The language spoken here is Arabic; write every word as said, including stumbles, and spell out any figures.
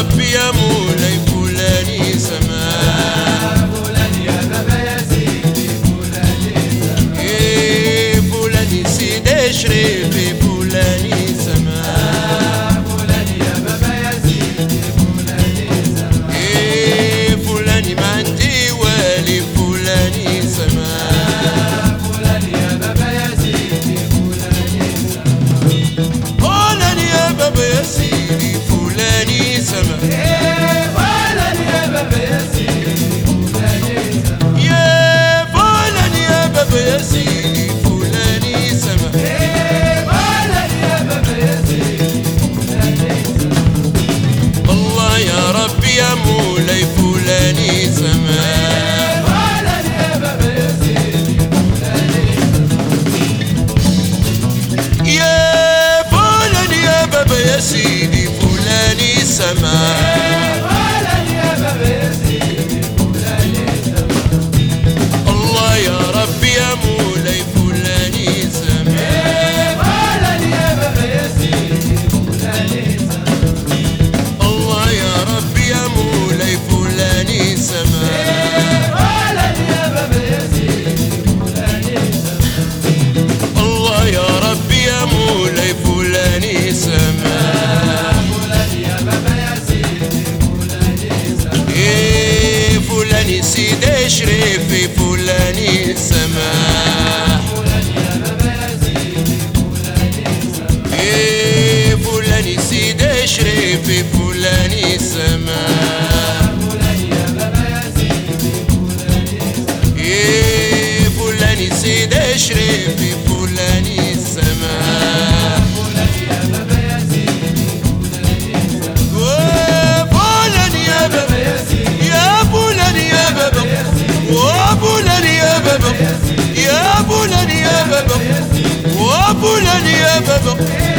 ربي يا مولاي فلاني سماح. فلان يا بابا يا سيدي فلاني سماح. إيه فلاني سيدي شريفي فلاني سماح. فلان يا بابا يا سيدي فلاني سماح. إيه فلاني ما عندي والي فلاني سماح. فلان يا بابا يا سيدي فلاني سماح. فلان يا بابا يا سيدي فلاني سماح. فلان يا بابا يا سيدي فلاني سماح. يا فلان يا بابا يا سيدي فلاني سماح. فلان يا بابا يا سيدي فلاني سماح. الله يا ربي يا مولاي فلاني سماح. فلان يا بابا يا سيدي فلاني سماح. يا فلان يا بابا يا سيدي فلاني سماح. فلان يا بابا يا سيدي فلاني سماح. الله يا ربي يا مولاي فلاني سماح. فلان يا بابا يا سيدي فلاني سماح. الله يا ربي يا مولاي فلاني سماح. فلان يا بابا يا سيدي فلاني سماح. الله يا ربي يا مولاي فلاني سماح. فلان يا بابا يا سيدي فلاني سماح. إيه فلاني سيدي شريفي فلاني سماح. فلان يا بابا يا سيدي فلاني سماح. إيه فلاني سيدي شريفي فلاني سماح. فلان يا بابا يا سيدي فلاني سماح. إيه فلاني سيدي شريفي فلاني سماح. فلان يا بابا يا سيدي فلاني سماح. وفلان يا بابا يا سيدي يا فلان يا بابا وفلان يا بابا يا فلان يا بابا وفلان يا بابا